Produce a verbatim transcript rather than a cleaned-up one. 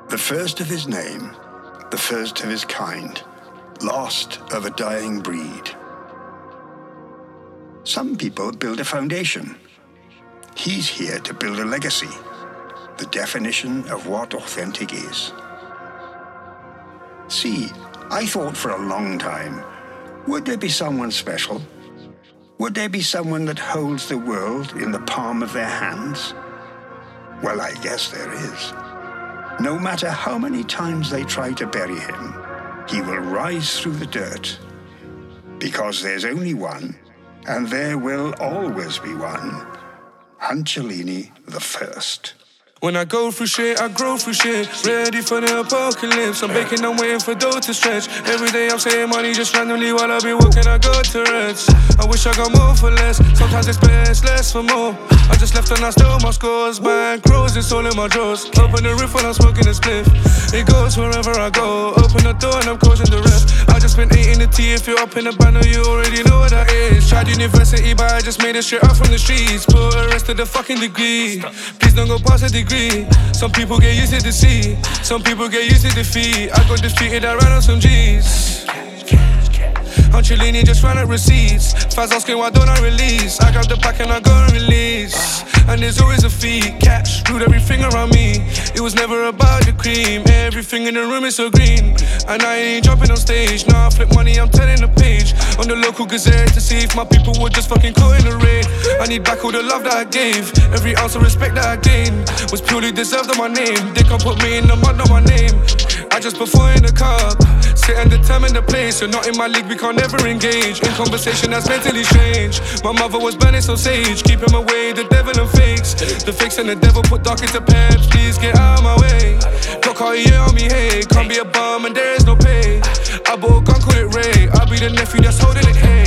The first of his name, the first of his kind, lost of a dying breed. Some people build a foundation. He's here to build a legacy, the definition of what authentic is. See, I thought for a long time, would there be someone special? Would there be someone that holds the world in the palm of their hands? Well, I guess there is. No matter how many times they try to bury him, he will rise through the dirt. Because there's only one, and there will always be one. Angelini the First. When I go through shit, I grow through shit. Ready for the apocalypse. I'm baking, I'm waiting for dough to stretch. Every day I'm saying money just randomly while I be working, I go to rest. I wish I got more for less. Sometimes it's best, less for more. I just left and I stole my scores. Bank grows, it's all in my drawers. Open the roof when I'm smoking a spliff. It goes wherever I go. Open the door and I'm closing the rest. I just been eating the tea. If you're up in the banner, you already know what that is. Tried university, but I just made it straight up from the streets. Put a rest of the fucking degree. Please don't go past a degree. Some people get used to deceit. Some people get used to defeat. I got defeated, I ran on some G's. Angelini just ran out receipts. Fans asking why don't I release. I grab the pack and I go and release. And there's always a fee. Cash ruled everything around me. It was never about the cream. Everything in the room is so green. And I ain't jumping on stage. Now I flip money, I'm telling the page on the local gazette to see if my people were just fucking caught in the rain. I need back all the love that I gave. Every ounce of respect that I gained was purely deserved on my name. They can't put me in the mud, not my name. I just perform in the cup. Sit and determine the place. You're not in my league, we can't never engage in conversation that's mentally strange. My mother was burning so sage. Keep him away, the devil and fakes. The fakes and the devil put dark into peps. Please get out of my way. Got Cartier on me, hey. Can't be a bum and there is no pay. I bought a gun, call it Ray. I'll be the nephew that's holding it, hey.